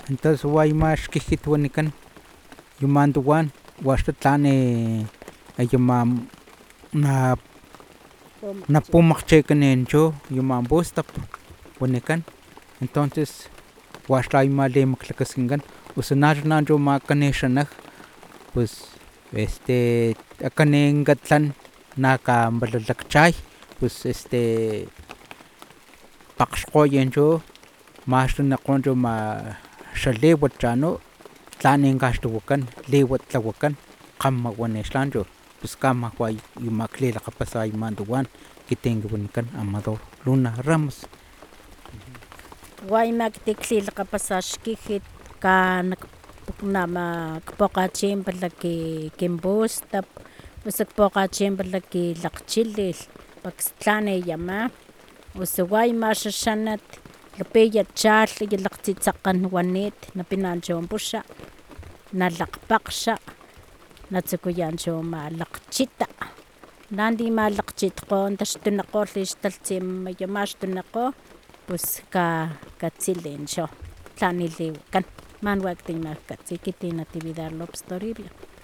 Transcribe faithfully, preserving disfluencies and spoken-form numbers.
entonces wayma xkijituanikan yumantuwan waxtatlani ayama na napumakchekanincho yuman bustap wanikan entonces waxtayma limaklakaskinkan usu nachunancho makani xanaj pues este akani katlan nakampalalakchay pues este pakglhkgoyincho maxtunikgoncho ma xaliwat chano tlanin kaxtlawakan liwat tlawakan kgama wani xlancho pus kama yu maklilakgapasayman tuwan ekitin wanikan Amador Luna Ramos. Wayma ekiti klilakgapasa xkijit ka nama kpokgachimpala kin bustap osu kpokgachimpala ki lakgchilil pakstlaniyama osu wayma xaxanat lapiya chalh lakgtsitsekgan wanit napinancho puxa nalakgpakgxa natsukuyancho malakgchita lanti malakgchitkgo taxtunikgo lixtalhtsimaya maxtunikgo pus ka katsilincho tlani liwakan man wa aktin majkatsi ekiti Natividad Lopes Toribio.